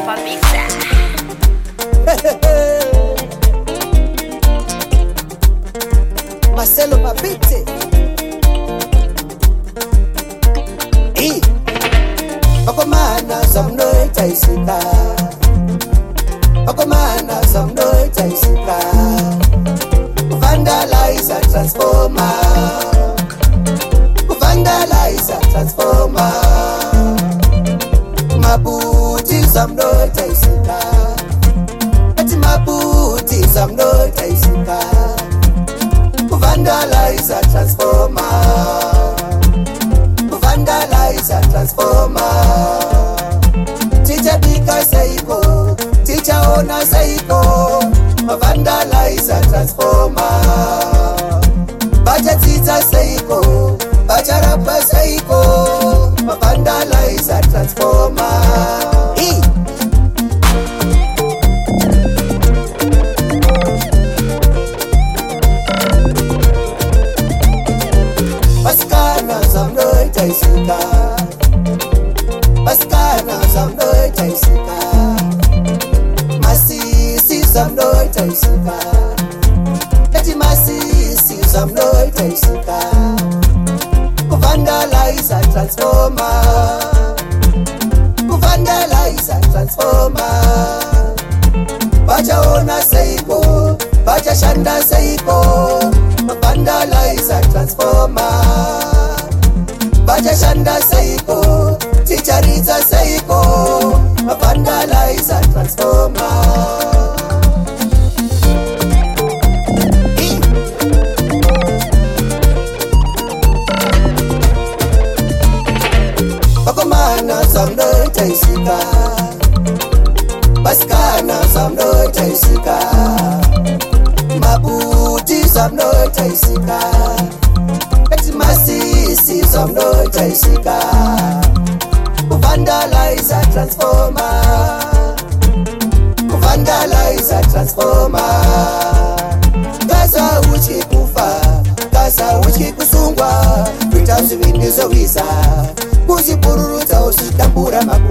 kwa pizza. Marcelo Papite. Okomana samnoita isika. Okomana samnoita isika. Vandalize and transformer. Vandalize and transformer. Mabuti samnoita isika. Ati mabuti samnoita isika. Vandalize and transformer. Vandalize and transformer. Teacher Bika Seiko, teacher Ona Seiko. Vandalize and transformer. Baja Tita Seiko, Baja Rappa Seiko. Vandalize and transformer. Baskana samnoita isika. Baskana samnoita isika. Masisi samnoita isika. Eti masisi samnoita isika. Vandalize and transformer. Vandalize and transformer. Baja Ona Seiko, Baja Shanda Seiko. Vandalize and transformer. Baja Shanda Seiko, Teacher Rita Seiko. Vandalize and transformer. Okomana samnoita isika. Baskana samnoita isika. Mabuti samnoita isika. Eti masisi samnoita isika. Vandalize and transformer. Vandalize and transformer. Gaza uchi kufa, Gaza uchi kusungwa. Vitamzi vindizo visa, kuzipururuta usitambura mabu.